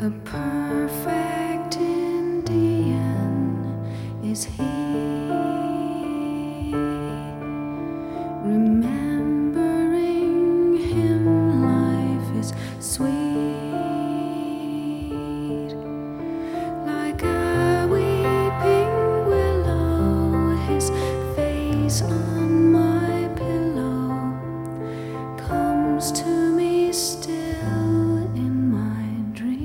A perfect Indian is he, remembering him life is sweet, like a weeping willow, his face on my pillow comes to me still in my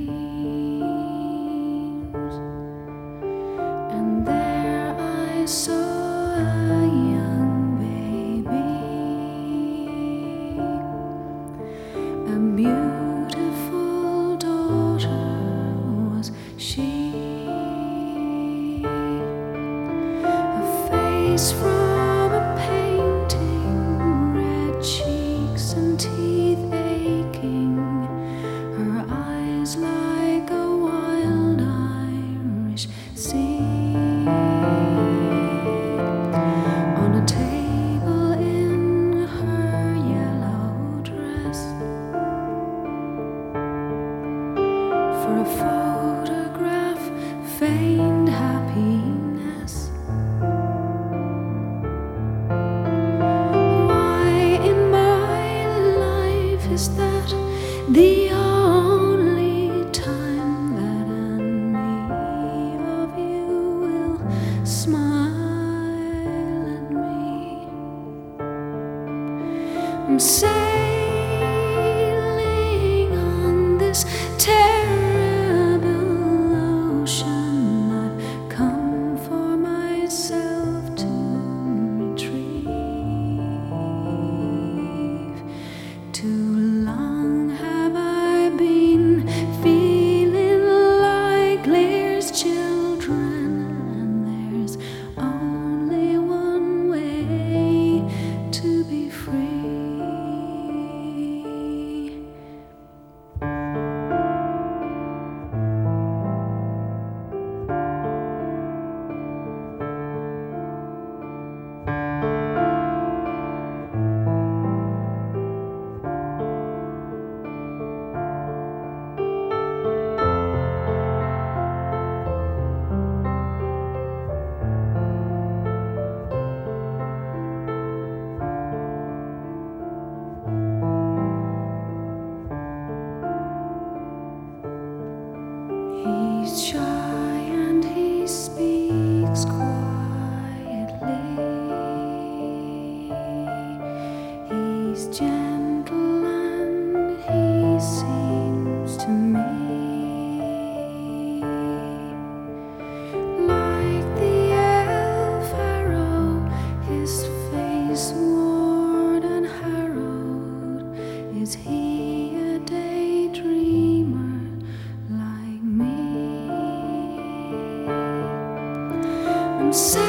dreams. And there I saw a young baby, a beautiful daughter was she, a face from a painting, red cheeks and teeth aching, her eyes like a wild Irish sea. On a table in her yellow dress, for a photograph, feigned happiness. Why in my life is that the only time that any of you will smile at me? I'm sailing on this terrible ocean. I've come for myself to retrieve. Too long have I been feeling like Lear's children, and there's only one way to be free. He's shy and he speaks quietly. He's gentle and he seems to me like the elf Pharaoh, his face worn and harrowed. Is he a daydreamer like me? I'm